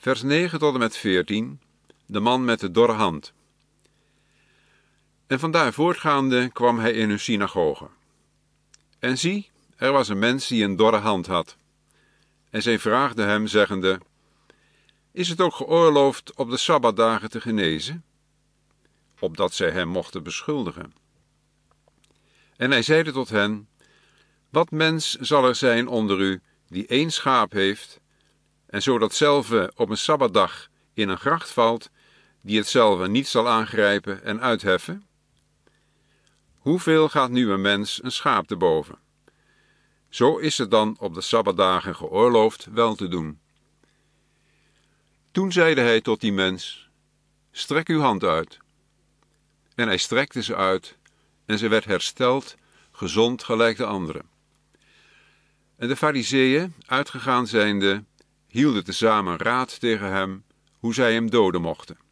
Vers 9 tot en met 14, de man met de dorre hand. En vandaar voortgaande kwam hij in hun synagoge. En zie, er was een mens die een dorre hand had. En zij vraagden hem, zeggende: Is het ook geoorloofd op de sabbatdagen te genezen? Opdat zij hem mochten beschuldigen. En hij zeide tot hen: Wat mens zal er zijn onder u die 1 schaap heeft, en zo datzelve op een sabbatdag in een gracht valt, die hetzelve niet zal aangrijpen en uitheffen? Hoeveel gaat nu een mens een schaap te boven? Zo is het dan op de sabbatdagen geoorloofd wel te doen. Toen zeide hij tot die mens: Strek uw hand uit. En hij strekte ze uit, en ze werd hersteld, gezond gelijk de anderen. En de Farizeeën, uitgegaan zijnde, hielden tezamen raad tegen hem, hoe zij hem doden mochten.